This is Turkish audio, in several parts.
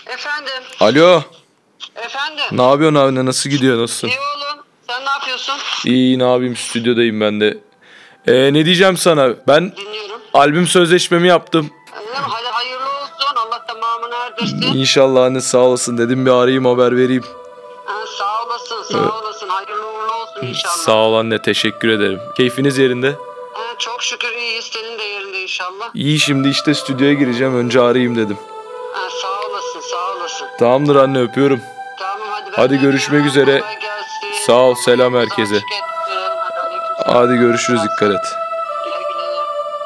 Efendim, Alo. efendim. Ne yapıyorsun abi? Nasıl gidiyor? Nasılsın? İyi oğlum. Sen ne yapıyorsun? İyi, ne yapayım? Stüdyodayım ben de. Ne diyeceğim sana? Ben Dinliyorum. albüm sözleşmemi yaptım. Öyle mi? Hadi hayırlı olsun. Allah tamamını erdirsin. İnşallah anne, sağ olasın. Dedim bir arayayım, haber vereyim. Ha, sağ olasın, sağ olasın. Hayırlı uğurlu olsun Sağ inşallah. ol anne, teşekkür ederim. Keyfiniz yerinde? Ha, çok şükür iyiyiz. Senin de yerinde inşallah. İyi, şimdi işte stüdyoya gireceğim. Önce arayayım dedim. Ha, sağ olasın, sağ olasın. Tamamdır anne, öpüyorum. Tamam hadi ben Hadi de görüşmek öpüyorum. üzere. Kolay gelsin. Sağ ol, selam Yolumuza herkese. açık etsin. Hadi aleykümselam. Hadi görüşürüz, dikkat et. Güle güle.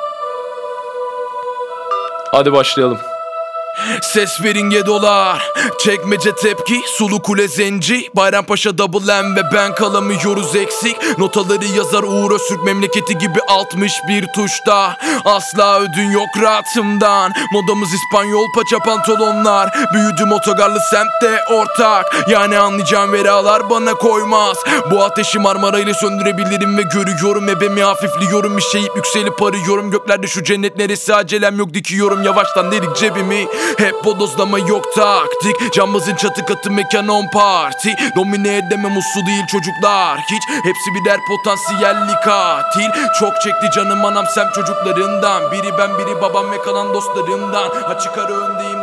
Hadi başlayalım. Ses verin dolar, çekmece tepki, sulu kule zenci, Bayrampaşa double M ve ben kalamıyoruz eksik. Notaları yazar Uğur Öztürk, memleketi gibi 61 tuşta. Asla ödün yok rahatımdan. Modamız İspanyol paça pantolonlar. Büyüdüm otogarlı semtte ortak. Yani anlayacağım veralar bana koymaz. Bu ateşi Marmara ile söndürebilirim ve görüyorum ebemi hafifliyorum. İşeyip yükselip arıyorum göklerde şu cennet neresi, acelem yok dikiyorum yavaştan delik cebimi. Hep bodozlama yok taktik, cambazın çatı katı mekan on parti. Domine edemem uslu değil çocuklar hiç, hepsi birer potansiyelli katil. Çok çekti canım anam sem çocuklarından. Biri ben biri babam ve kalan dostlarımdan. Açık ara öndeyim